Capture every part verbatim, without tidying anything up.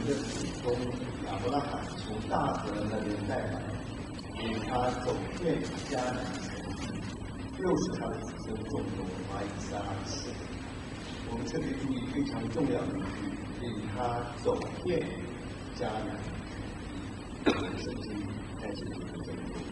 的祖宗亚伯拉罕从大河那边带来，领他走遍迦南全地，又使他的子孙众多，把以撒而死。我们特别注意非常重要的一句，领他走遍迦南全地。圣经在这里有这么多。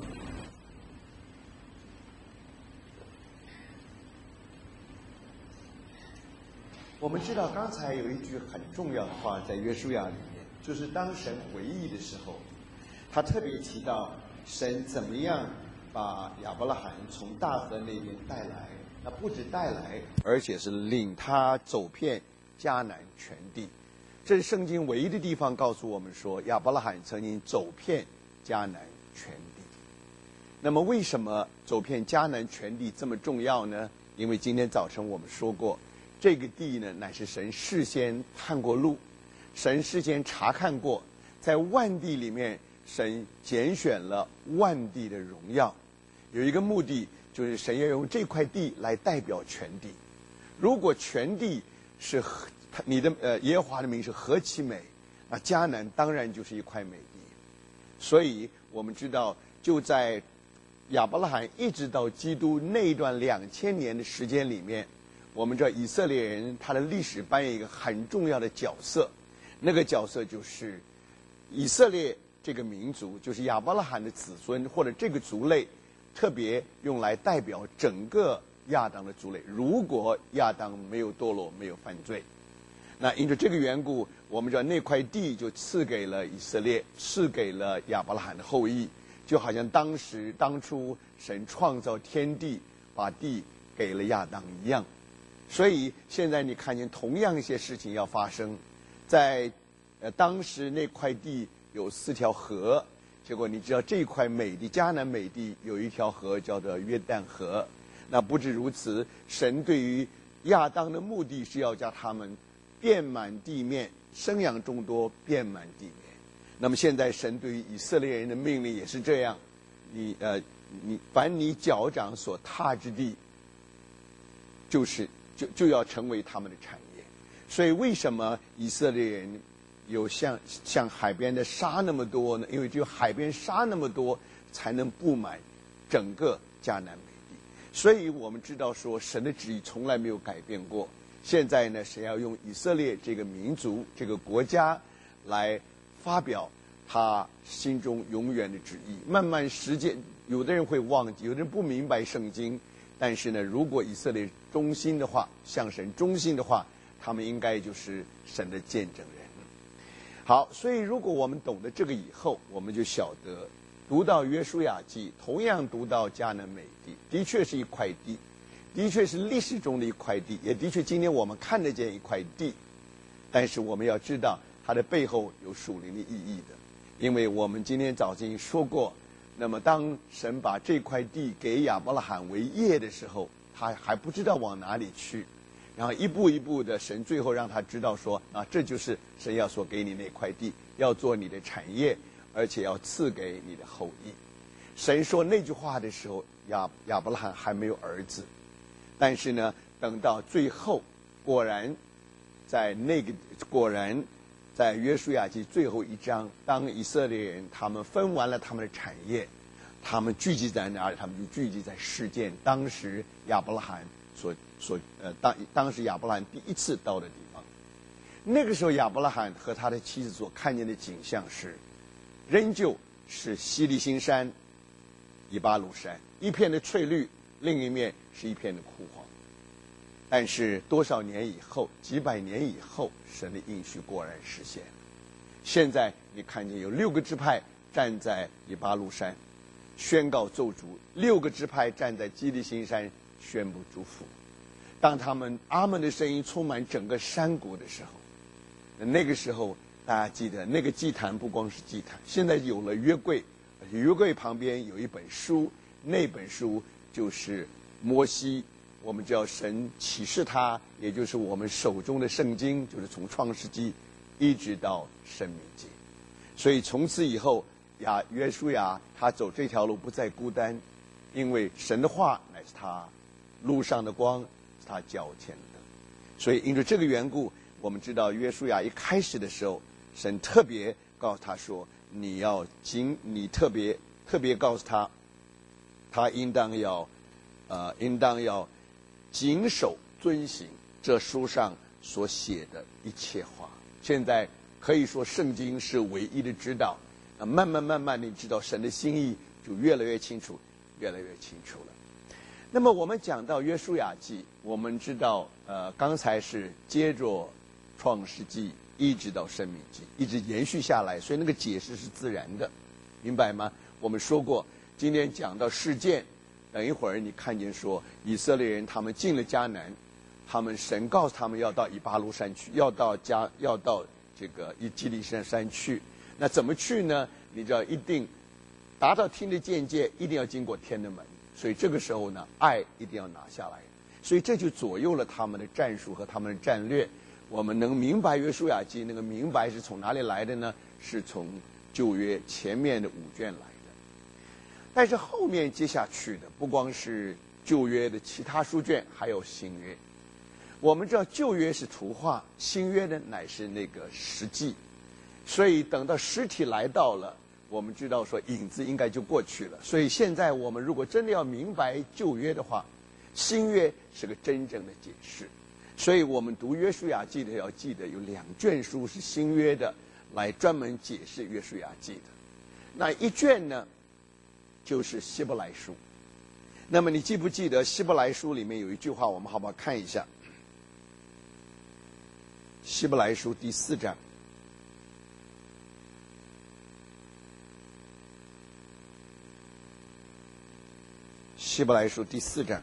我们知道刚才有一句很重要的话在约书亚里面，就是当神回忆的时候，他特别提到神怎么样把亚伯拉罕从大河那边带来，那不止带来，而且是领他走遍迦南全地。这是圣经唯一的地方告诉我们说，亚伯拉罕曾经走遍迦南全地。那么为什么走遍迦南全地这么重要呢？因为今天早晨我们说过，这个地呢，乃是神事先探过路，神事先查看过，在万地里面，神拣选了万地的荣耀，有一个目的，就是神要用这块地来代表全地。如果全地是你的呃耶和华的名是何其美，那迦南当然就是一块美地。所以我们知道，就在亚伯拉罕一直到基督那一段两千年的时间里面，我们知道以色列人他的历史扮演一个很重要的角色，那个角色就是以色列这个民族，就是亚伯拉罕的子孙或者这个族类，特别用来代表整个亚当的族类。如果亚当没有堕落，没有犯罪，那因着这个缘故，我们知道那块地就赐给了以色列，赐给了亚伯拉罕的后裔，就好像当时当初神创造天地，把地给了亚当一样。所以现在你看见同样一些事情要发生，在呃当时那块地有四条河，结果你知道这块美地迦南美地有一条河叫做约旦河。那不止如此，神对于亚当的目的是要叫他们遍满地面，生养众多，遍满地面。那么现在神对于以色列人的命令也是这样，你呃你凡你脚掌所踏之地，就是就就要成为他们的产业。所以为什么以色列人有像像海边的沙那么多呢？因为只有海边沙那么多，才能布满整个迦南美地。所以我们知道说，神的旨意从来没有改变过。现在呢，神要用以色列这个民族、这个国家来发表他心中永远的旨意。慢慢时间，有的人会忘记，有的人不明白圣经。但是呢，如果以色列忠心的话，向神忠心的话，他们应该就是神的见证人。好，所以如果我们懂得这个以后，我们就晓得，读到约书亚记，同样读到迦南美地，的确是一块地，的确是历史中的一块地，也的确今天我们看得见一块地。但是我们要知道，它的背后有属灵的意义的，因为我们今天早已经说过。那么当神把这块地给亚伯拉罕为业的时候，他还不知道往哪里去，然后一步一步的，神最后让他知道说，啊，这就是神要所给你那块地，要做你的产业，而且要赐给你的后裔。神说那句话的时候，亚亚伯拉罕还没有儿子，但是呢，等到最后，果然在那个果然在约书亚记最后一章，当以色列人他们分完了他们的产业，他们聚集在哪里？他们就聚集在示剑，当时亚伯拉罕所所呃当当时亚伯拉罕第一次到的地方。那个时候亚伯拉罕和他的妻子所看见的景象是，仍旧是西利辛山、以巴鲁山，一片的翠绿，另一面是一片的枯黄。但是多少年以后，几百年以后，神的应许果然实现了。现在你看见有六个支派站在以巴路山宣告咒诅，六个支派站在基利心山宣布祝福。当他们阿门的声音充满整个山谷的时候，那个时候大家记得，那个祭坛不光是祭坛，现在有了约柜，而且约柜旁边有一本书，那本书就是摩西。我们知道神启示他，也就是我们手中的圣经，就是从创世纪一直到申命记。所以从此以后，亚约书亚他走这条路不再孤单，因为神的话乃是他路上的光，是他脚前的灯。所以因着这个缘故，我们知道约书亚一开始的时候， 神特别告诉他说，你要谨，你特别特别告诉他，他应当要，呃，应当要谨守遵行这书上所写的一切话。现在可以说圣经是唯一的指导，啊，慢慢慢慢你知道神的心意就越来越清楚，越来越清楚了。那么我们讲到约书亚记，我们知道，呃，刚才是接着创世纪一直到申命记，一直延续下来，所以那个解释是自然的，明白吗？我们说过，今天讲到事件，等一会儿你看见说以色列人他们进了迦南，他们神告诉他们要到以巴路山去，要到迦要到这个以基利山山去。那怎么去呢？你知道，一定达到天的境界，一定要经过天的门。所以这个时候呢，爱一定要拿下来。所以这就左右了他们的战术和他们的战略。我们能明白约书亚记，那个明白是从哪里来的呢？是从旧约前面的五卷来的。但是后面接下去的不光是旧约的其他书卷，还有新约。我们知道旧约是图画，新约呢乃是那个实际。所以等到实体来到了，我们知道说影子应该就过去了。所以现在我们如果真的要明白旧约的话，新约是个真正的解释。所以我们读约书亚记的要记得有两卷书是新约的，来专门解释约书亚记的。那一卷呢就是希伯来书。那么你记不记得希伯来书里面有一句话，我们好不好看一下？希伯来书第四章，希伯来书第四章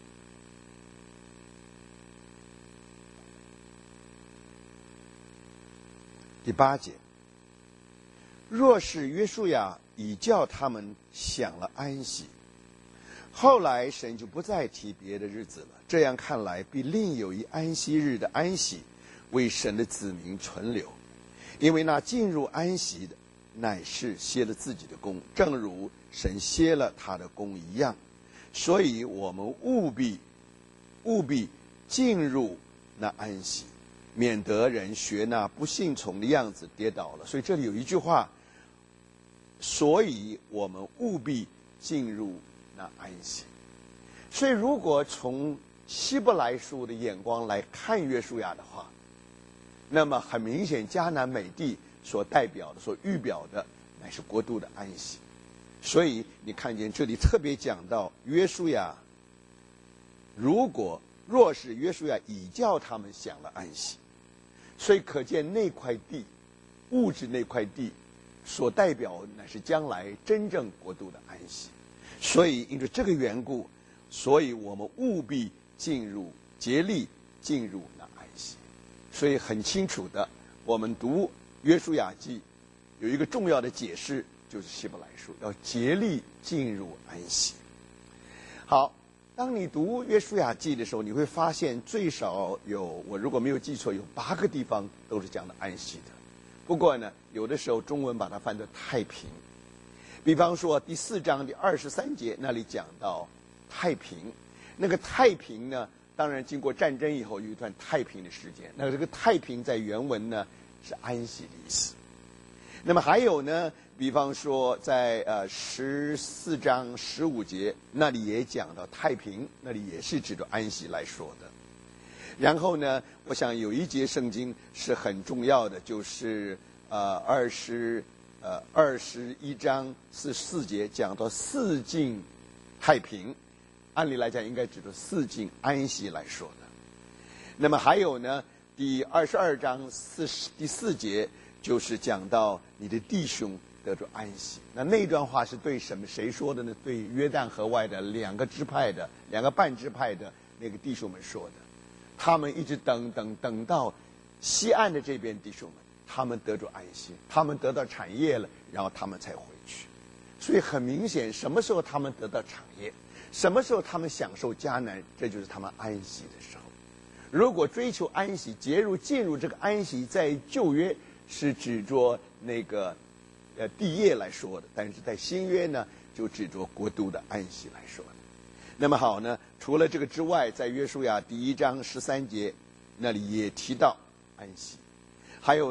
第八节，若是约书亚已叫他们享了安息，后来神就不再提别的日子了。这样看来，必另有一安息日的安息为神的子民存留，因为那进入安息的乃是歇了自己的功，正如神歇了他的功一样。所以我们务必务必进入那安息，免得人学那不信从的样子跌倒了。所以这里有一句话，所以我们务必进入那安息。所以如果从希伯来书的眼光来看约书亚的话，那么很明显迦南美地所代表的所预表的乃是国度的安息。所以你看见这里特别讲到约书亚，如果若是约书亚已叫他们享了安息，所以可见那块地，物质那块地所代表乃是将来真正国度的安息。所以因着这个缘故，所以我们务必进入竭力进入那安息。所以很清楚的，我们读约书亚记有一个重要的解释，就是希伯来书要竭力进入安息。好，当你读约书亚记的时候，你会发现最少有，我如果没有记错，有八个地方都是讲的安息的。不过呢，有的时候中文把它翻作太平。比方说第四章第二十三节那里讲到太平，那个太平呢，当然经过战争以后有一段太平的时间，那这个太平在原文呢是安息的意思。那么还有呢，比方说在呃十四章十五节那里也讲到太平，那里也是指着安息来说的。然后呢，我想有一节圣经是很重要的，就是呃二十呃二十一章四十四节讲到四境太平，按理来讲应该指着四境安息来说的。那么还有呢，第二十二章四十第四节就是讲到你的弟兄得着安息。那那段话是对什么谁说的呢？对约旦河外的两个支派的两个半支派的那个弟兄们说的。他们一直等等等到西岸的这边弟兄们，他们得着安息，他们得到产业了，然后他们才回去。所以很明显，什么时候他们得到产业，什么时候他们享受迦南，这就是他们安息的时候。如果追求安息，结入进入这个安息，在旧约是指着那个呃地业来说的，但是在新约呢，就指着国度的安息来说的。那么好呢，除了这个之外，在约书亚第一章十三节那里也提到安息。还有呢，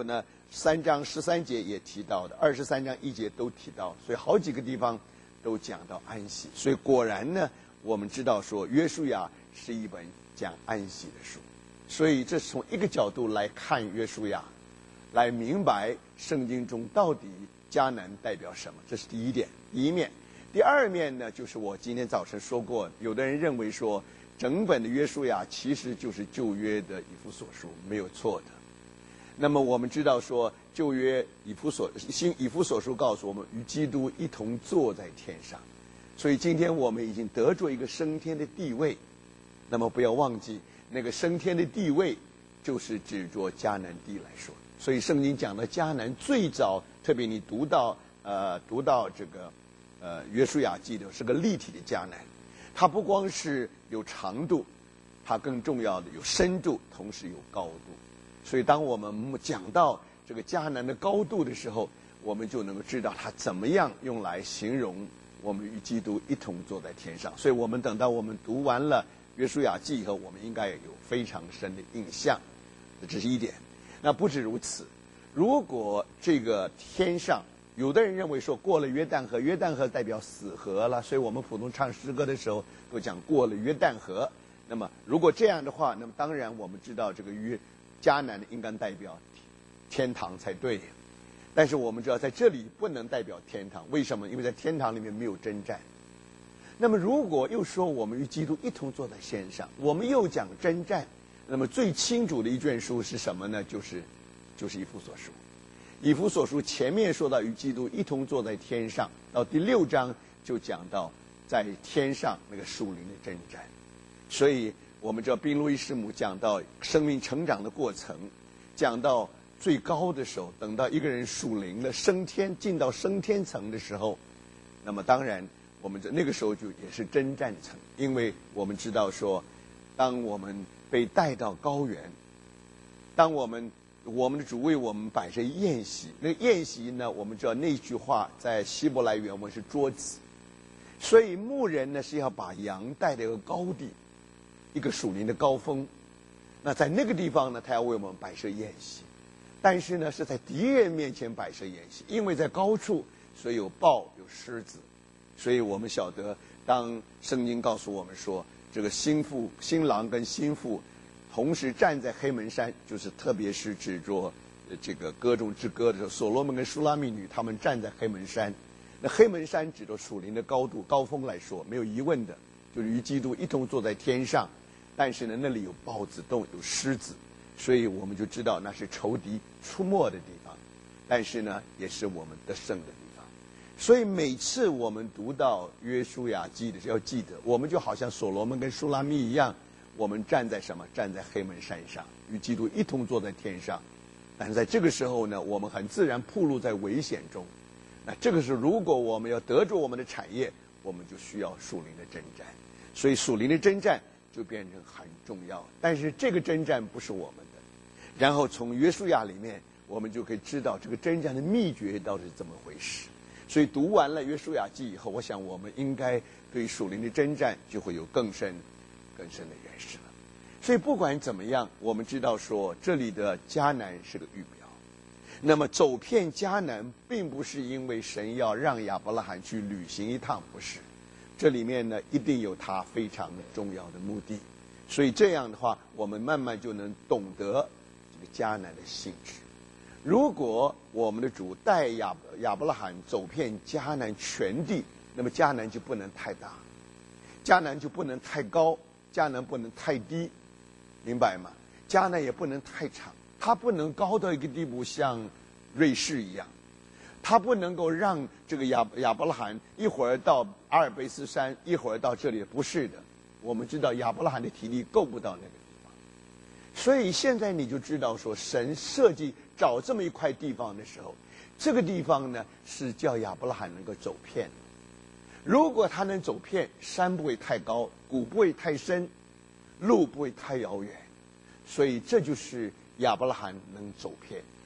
三章十三节也提到的，二十三章一节都提到，所以好几个地方都讲到安息。所以果然呢，我们知道说约书亚是一本讲安息的书，所以这是从一个角度来看约书亚，来明白圣经中到底迦南代表什么，这是第一点，第一面。第二面呢，就是我今天早晨说过，有的人认为说整本的约书亚其实就是旧约的以弗所书，没有错的。那么我们知道说旧约以弗所新以弗所书告诉我们，与基督一同坐在天上，所以今天我们已经得着一个升天的地位。那么不要忘记，那个升天的地位就是指着迦南地来说。所以圣经讲的迦南最早，特别你读到呃读到这个呃约书亚记的是个立体的迦南，它不光是有长度，它更重要的有深度，同时有高度。所以当我们讲到这个迦南的高度的时候，我们就能够知道它怎么样用来形容我们与基督一同坐在天上。所以我们等到我们读完了约书亚记以后，我们应该有非常深的印象，这是一点。那不止如此，如果这个天上，有的人认为说过了约旦河，约旦河代表死河了，所以我们普通唱诗歌的时候都讲过了约旦河。那么如果这样的话，那么当然我们知道这个约迦南应该代表天堂才对。但是我们知道在这里不能代表天堂，为什么？因为在天堂里面没有征战。那么如果又说我们与基督一同坐在天上，我们又讲征战，那么最清楚的一卷书是什么呢？就是就是以弗所书。以弗所书前面说到与基督一同坐在天上，到第六章就讲到在天上那个属灵的征战。所以我们知道宾路易师母讲到生命成长的过程，讲到最高的时候，等到一个人属灵了升天，进到升天层的时候，那么当然我们这那个时候就也是征战层，因为我们知道说，当我们被带到高原，当我们我们的主为我们摆设宴席，那个宴席呢，我们知道那句话在希伯来原文是桌子，所以牧人呢是要把羊带到一个高地，一个属灵的高峰。那在那个地方呢，他要为我们摆设宴席，但是呢是在敌人面前摆设宴席，因为在高处，所以有豹有狮子。所以我们晓得，当圣经告诉我们说，这个新妇、新郎跟新妇同时站在黑门山，就是特别是指着这个歌中之歌的时候，所罗门跟舒拉密女他们站在黑门山。那黑门山指着属灵的高度、高峰来说，没有疑问的，就是与基督一同坐在天上。但是呢，那里有豹子洞，有狮子，所以我们就知道那是仇敌出没的地方。但是呢，也是我们得胜的地方。所以每次我们读到约书亚记的时候，要记得，我们就好像所罗门跟舒拉密一样，我们站在什么？站在黑门山上，与基督一同坐在天上。但是在这个时候呢，我们很自然暴露在危险中。那这个时候，如果我们要得着我们的产业，我们就需要属灵的征战。所以属灵的征战就变成很重要。但是这个征战不是我们的。然后从约书亚里面，我们就可以知道这个征战的秘诀到底是怎么回事。所以读完了约书亚记以后，我想我们应该对属灵的征战就会有更深更深的认识了。所以不管怎么样，我们知道说这里的迦南是个预表。那么走遍迦南并不是因为神要让亚伯拉罕去旅行一趟，不是，这里面呢一定有他非常重要的目的。所以这样的话，我们慢慢就能懂得这个迦南的性质。如果我们的主带亚亚伯拉罕走遍迦南全地，那么迦南就不能太大，迦南就不能太高，迦南不能太低，明白吗？迦南也不能太长，它不能高到一个地步像瑞士一样，它不能够让这个亚亚伯拉罕一会儿到阿尔卑斯山，一会儿到这里，不是的。我们知道亚伯拉罕的体力够不到那个地方，所以现在你就知道说，神设计找这么一块地方的时候，这个地方呢是叫亚伯拉罕能够走遍。如果他能走遍，山不会太高，谷不会太深，路不会太遥远，所以这就是亚伯拉罕能走遍。